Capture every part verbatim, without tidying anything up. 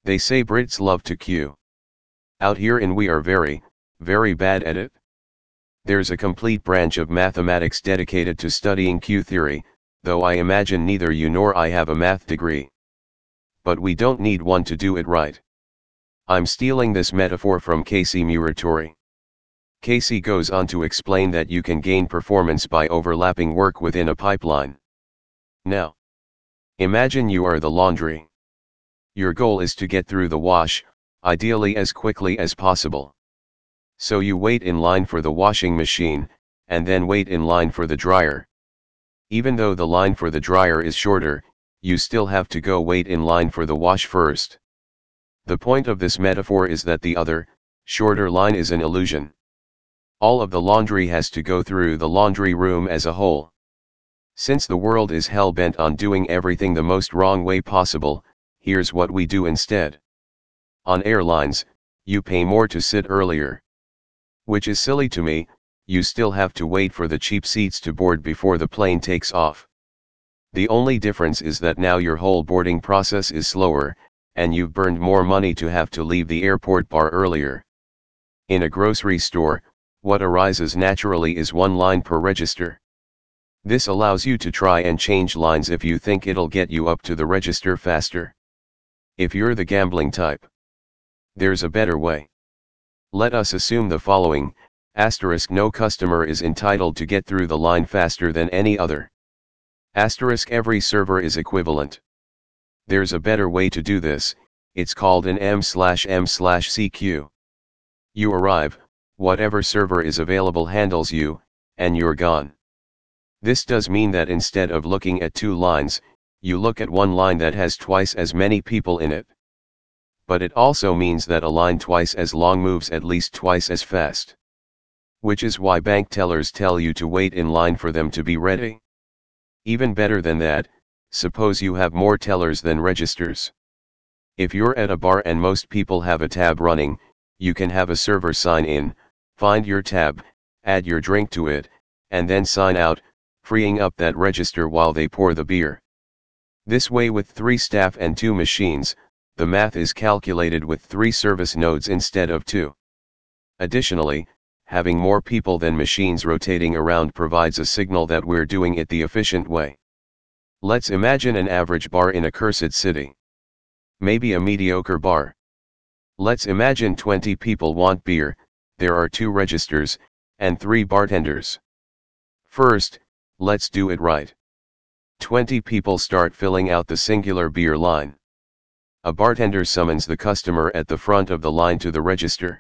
They say Brits love to queue. Out here and we are very, very bad at it. There's a complete branch of mathematics dedicated to studying queue theory, though I imagine neither you nor I have a math degree. But we don't need one to do it right. I'm stealing this metaphor from Casey Muratori. Casey goes on to explain that you can gain performance by overlapping work within a pipeline. Now, imagine you are the laundry. Your goal is to get through the wash, ideally as quickly as possible. So you wait in line for the washing machine, and then wait in line for the dryer. Even though the line for the dryer is shorter, you still have to go wait in line for the wash first. The point of this metaphor is that the other, shorter line is an illusion. All of the laundry has to go through the laundry room as a whole. Since the world is hell-bent on doing everything the most wrong way possible, here's what we do instead. On airlines, you pay more to sit earlier. Which is silly to me, you still have to wait for the cheap seats to board before the plane takes off. The only difference is that now your whole boarding process is slower, and you've burned more money to have to leave the airport bar earlier. In a grocery store, what arises naturally is one line per register. This allows you to try and change lines if you think it'll get you up to the register faster. If you're the gambling type, there's a better way. Let us assume the following, asterisk no customer is entitled to get through the line faster than any other. Asterisk every server is equivalent. There's a better way to do this, it's called an M slash M slash C Q. You arrive, whatever server is available handles you, and you're gone. This does mean that instead of looking at two lines, you look at one line that has twice as many people in it. But it also means that a line twice as long moves at least twice as fast. Which is why bank tellers tell you to wait in line for them to be ready. Even better than that, suppose you have more tellers than registers. If you're at a bar and most people have a tab running, you can have a server sign in, find your tab, add your drink to it, and then sign out, freeing up that register while they pour the beer. This way, with three staff and two machines, the math is calculated with three service nodes instead of two. Additionally, having more people than machines rotating around provides a signal that we're doing it the efficient way. Let's imagine an average bar in a cursed city. Maybe a mediocre bar. Let's imagine twenty people want beer, there are two registers, and three bartenders. First, let's do it right. twenty people start filling out the singular beer line. A bartender summons the customer at the front of the line to the register.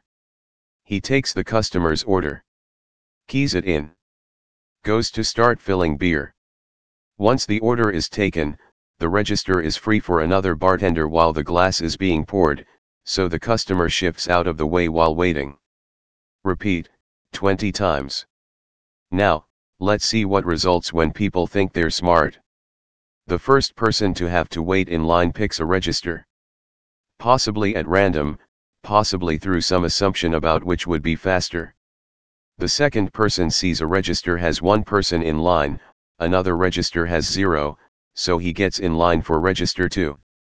He takes the customer's order, keys it in, goes to start filling beer. Once the order is taken, the register is free for another bartender while the glass is being poured, so the customer shifts out of the way while waiting. Repeat, twenty times. Now, let's see what results when people think they're smart. The first person to have to wait in line picks a register. Possibly at random, possibly through some assumption about which would be faster. The second person sees a register has one person in line, another register has zero, so he gets in line for register two.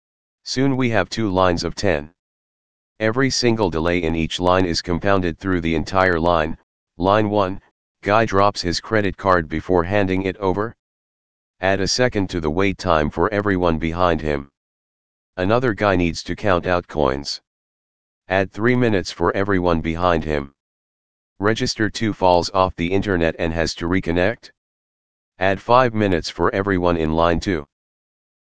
Soon we have two lines of ten. Every single delay in each line is compounded through the entire line. Line one, guy drops his credit card before handing it over. Add a second to the wait time for everyone behind him. Another guy needs to count out coins. Add three minutes for everyone behind him. Register two falls off the internet and has to reconnect. Add five minutes for everyone in line two.